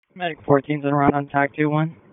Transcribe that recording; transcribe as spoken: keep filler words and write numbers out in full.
Medic fourteen's and run on TAC two one.